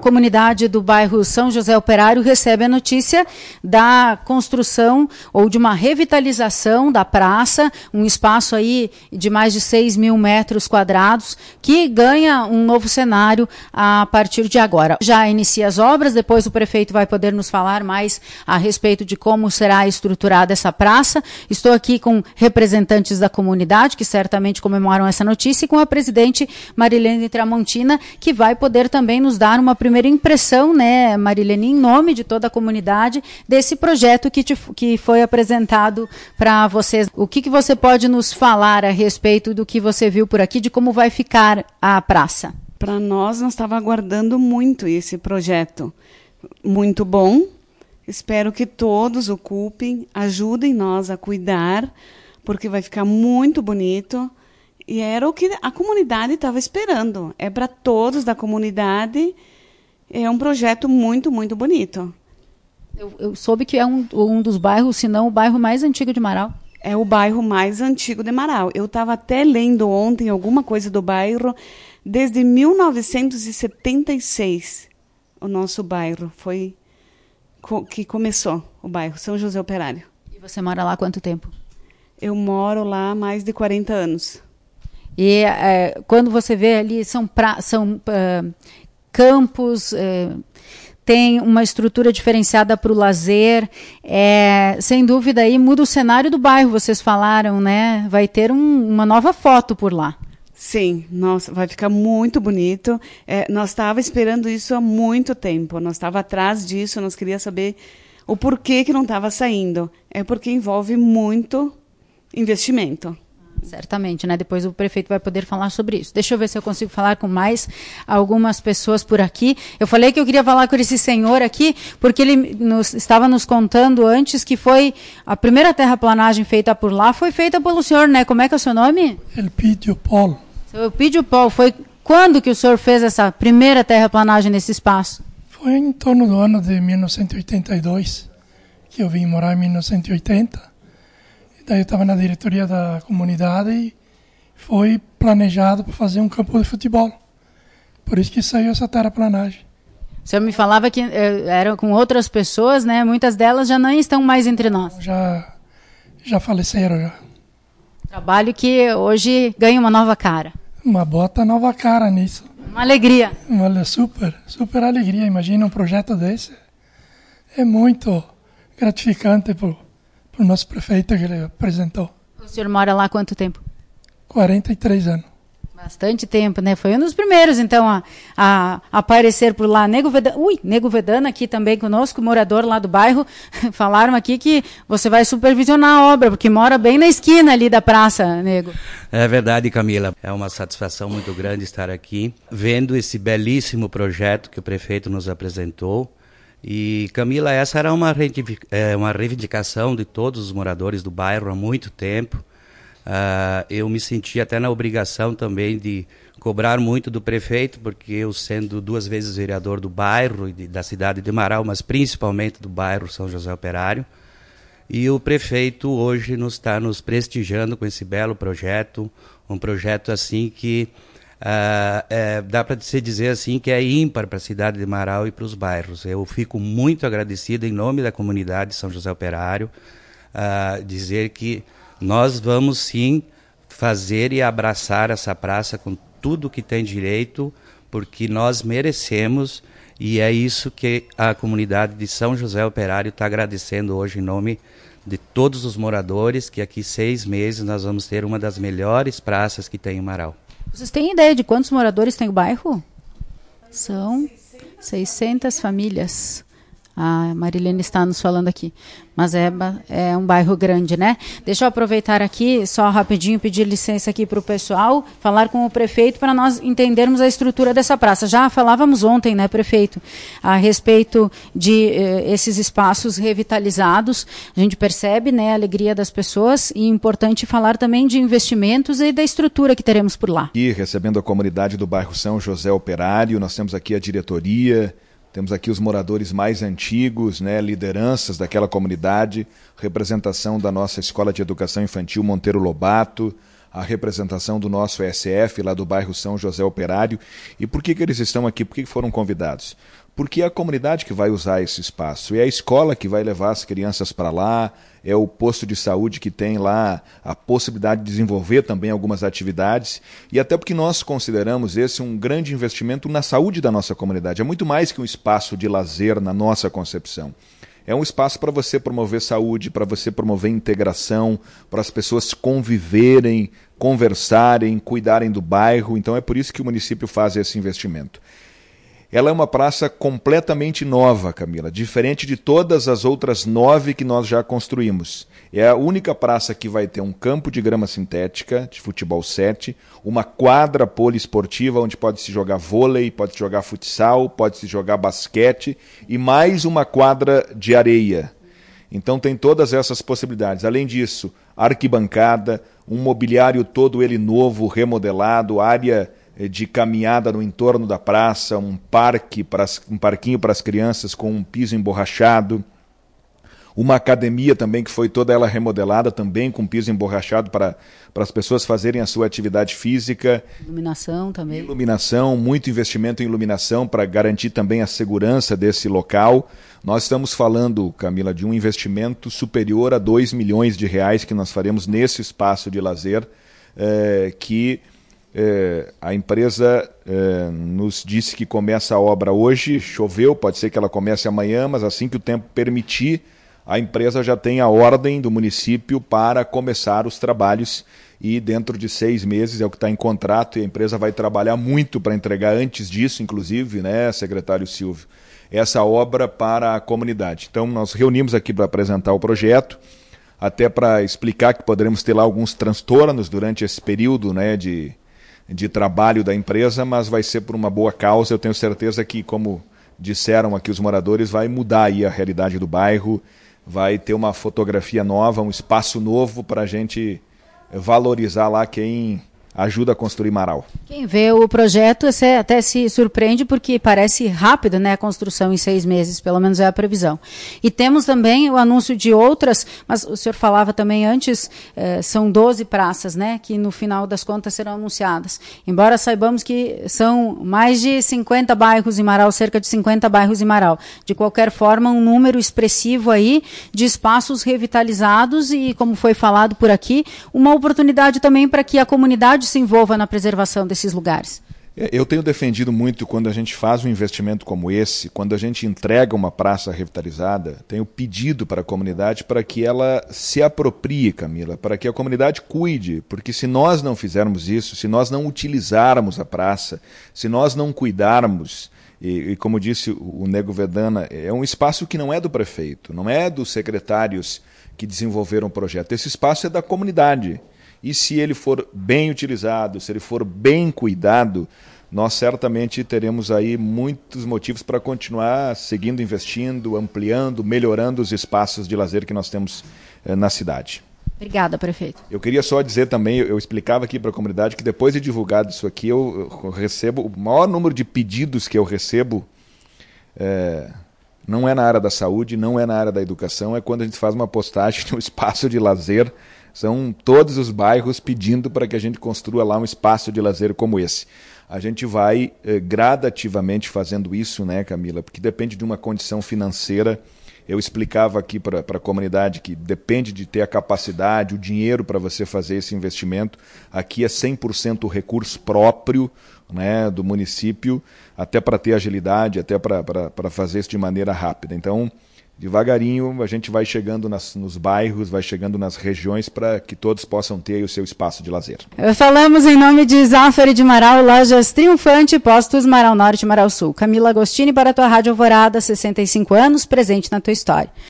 comunidade do bairro São José Operário recebe a notícia da construção ou de uma revitalização da praça, um espaço aí de mais de 6 mil metros quadrados, que ganha um novo cenário a partir de agora. Já inicia as obras, depois o prefeito vai poder nos falar mais a respeito de como será estruturada essa praça. Estou aqui com representantes da comunidade, que certamente comemoram essa notícia, e com a presidente Marilene Tramontina, que vai poder também nos dar uma primeira impressão, né, Marilene, em nome de toda a comunidade, desse projeto que foi apresentado para vocês. O que você pode nos falar a respeito do que você viu por aqui, de como vai ficar a praça? Para nós estava aguardando muito esse projeto. Muito bom. Espero que todos ocupem, ajudem nós a cuidar, porque vai ficar muito bonito. E era o que a comunidade estava esperando. É para todos da comunidade. É um projeto muito, muito bonito. Eu soube que é um dos bairros, se não o bairro mais antigo de Marau. É o bairro mais antigo de Marau. Eu estava até lendo ontem alguma coisa do bairro. Desde 1976, o nosso bairro foi que começou, o bairro São José Operário. E você mora lá há quanto tempo? Eu moro lá há mais de 40 anos. E quando você vê ali, são campos, tem uma estrutura diferenciada para o lazer, sem dúvida aí muda o cenário do bairro, vocês falaram, né? Vai ter uma nova foto por lá. Sim, nossa, vai ficar muito bonito. Nós estávamos esperando isso há muito tempo, nós estávamos atrás disso, nós queríamos saber o porquê que não estava saindo. É porque envolve muito investimento. Certamente, né? Depois o prefeito vai poder falar sobre isso. Deixa eu ver se eu consigo falar com mais algumas pessoas por aqui. Eu falei que eu queria falar com esse senhor aqui, porque ele estava nos contando antes que foi a primeira terraplanagem feita por lá, foi feita pelo senhor, né? Como é que é o seu nome? Elpidio Paulo. Seu Elpidio Paulo, foi quando que o senhor fez essa primeira terraplanagem nesse espaço? Foi em torno do ano de 1982, que eu vim morar em 1980. Daí eu estava na diretoria da comunidade e foi planejado para fazer um campo de futebol. Por isso que saiu essa terraplanagem. O senhor me falava que eram com outras pessoas, né? Muitas delas já não estão mais entre nós. Já faleceram. Já. Trabalho que hoje ganha uma nova cara. Bota nova cara nisso. Uma alegria. Uma super alegria. Imagina um projeto desse. É muito gratificante para o nosso prefeito que ele apresentou. O senhor mora lá há quanto tempo? 43 anos. Bastante tempo, né? Foi um dos primeiros, então, a aparecer por lá. Nego Vedana aqui também conosco, morador lá do bairro. Falaram aqui que você vai supervisionar a obra, porque mora bem na esquina ali da praça, Nego. É verdade, Camila. É uma satisfação muito grande estar aqui, vendo esse belíssimo projeto que o prefeito nos apresentou. E, Camila, essa era uma reivindicação de todos os moradores do bairro há muito tempo. Eu me senti até na obrigação também de cobrar muito do prefeito, porque eu, sendo 2 vezes vereador do bairro e da cidade de Marau, mas principalmente do bairro São José Operário, e o prefeito hoje está nos prestigiando com esse belo projeto, um projeto assim que dá para se dizer assim que é ímpar para a cidade de Marau e para os bairros. Eu fico muito agradecido em nome da comunidade de São José Operário, dizer que nós vamos sim fazer e abraçar essa praça com tudo que tem direito, porque nós merecemos, e é isso que a comunidade de São José Operário está agradecendo hoje em nome de todos os moradores, que aqui 6 meses nós vamos ter uma das melhores praças que tem em Marau. Vocês têm ideia de quantos moradores tem o bairro? São 600 famílias. A Marilene está nos falando aqui. Mas é um bairro grande, né? Deixa eu aproveitar aqui, só rapidinho, pedir licença aqui para o pessoal, falar com o prefeito para nós entendermos a estrutura dessa praça. Já falávamos ontem, né, prefeito, a respeito de esses espaços revitalizados. A gente percebe, né, a alegria das pessoas, e é importante falar também de investimentos e da estrutura que teremos por lá. E recebendo a comunidade do bairro São José Operário, nós temos aqui a diretoria. Temos aqui os moradores mais antigos, né, lideranças daquela comunidade, representação da nossa Escola de Educação Infantil Monteiro Lobato, a representação do nosso ESF lá do bairro São José Operário. E por que eles estão aqui? Por que foram convidados? Porque é a comunidade que vai usar esse espaço, é a escola que vai levar as crianças para lá, é o posto de saúde que tem lá a possibilidade de desenvolver também algumas atividades, e até porque nós consideramos esse um grande investimento na saúde da nossa comunidade. É muito mais que um espaço de lazer na nossa concepção. É um espaço para você promover saúde, para você promover integração, para as pessoas conviverem, conversarem, cuidarem do bairro. Então é por isso que o município faz esse investimento. Ela é uma praça completamente nova, Camila, diferente de todas as outras 9 que nós já construímos. É a única praça que vai ter um campo de grama sintética, de futebol 7, uma quadra poliesportiva onde pode se jogar vôlei, pode se jogar futsal, pode se jogar basquete e mais uma quadra de areia. Então tem todas essas possibilidades. Além disso, arquibancada, um mobiliário todo ele novo, remodelado, área de caminhada no entorno da praça, um parquinho para as crianças com um piso emborrachado, uma academia também que foi toda ela remodelada, também com piso emborrachado para as pessoas fazerem a sua atividade física. Iluminação também. Iluminação, muito investimento em iluminação para garantir também a segurança desse local. Nós estamos falando, Camila, de um investimento superior a 2 milhões de reais que nós faremos nesse espaço de lazer, a empresa nos disse que começa a obra hoje, choveu, pode ser que ela comece amanhã, mas assim que o tempo permitir, a empresa já tem a ordem do município para começar os trabalhos e dentro de 6 meses é o que está em contrato e a empresa vai trabalhar muito para entregar antes disso, inclusive, né, secretário Silvio, essa obra para a comunidade. Então nós reunimos aqui para apresentar o projeto, até para explicar que poderemos ter lá alguns transtornos durante esse período, né, de trabalho da empresa, mas vai ser por uma boa causa. Eu tenho certeza que, como disseram aqui os moradores, vai mudar aí a realidade do bairro, vai ter uma fotografia nova, um espaço novo para a gente valorizar lá quem ajuda a construir Marau. Quem vê o projeto até se surpreende porque parece rápido, né, a construção em 6 meses, pelo menos é a previsão. E temos também o anúncio de outras, mas o senhor falava também antes, são 12 praças, né, que no final das contas serão anunciadas. Embora saibamos que são mais de 50 bairros em Marau, cerca de 50 bairros em Marau. De qualquer forma, um número expressivo aí de espaços revitalizados e, como foi falado por aqui, uma oportunidade também para que a comunidade se envolva na preservação desses lugares. Eu tenho defendido muito quando a gente faz um investimento como esse, quando a gente entrega uma praça revitalizada, tenho pedido para a comunidade para que ela se aproprie, Camila, para que a comunidade cuide, porque se nós não fizermos isso, se nós não utilizarmos a praça, se nós não cuidarmos, e como disse o Nego Vedana, é um espaço que não é do prefeito, não é dos secretários que desenvolveram o projeto, esse espaço é da comunidade. E se ele for bem utilizado, se ele for bem cuidado, nós certamente teremos aí muitos motivos para continuar seguindo investindo, ampliando, melhorando os espaços de lazer que nós temos na cidade. Obrigada, prefeito. Eu queria só dizer também, eu explicava aqui para a comunidade que depois de divulgado isso aqui, eu recebo, o maior número de pedidos que eu recebo não é na área da saúde, não é na área da educação, é quando a gente faz uma postagem no espaço de lazer. São todos os bairros pedindo para que a gente construa lá um espaço de lazer como esse. A gente vai gradativamente fazendo isso, né, Camila? Porque depende de uma condição financeira. Eu explicava aqui para a comunidade que depende de ter a capacidade, o dinheiro para você fazer esse investimento. Aqui é 100% recurso próprio, né, do município, até para ter agilidade, até para fazer isso de maneira rápida. Então, devagarinho a gente vai chegando nos bairros, vai chegando nas regiões para que todos possam ter aí o seu espaço de lazer. Falamos em nome de Zafari de Marau, Lojas Triunfante, Postos Marau Norte e Marau Sul. Camila Agostini para a tua Rádio Alvorada, 65 anos, presente na tua história.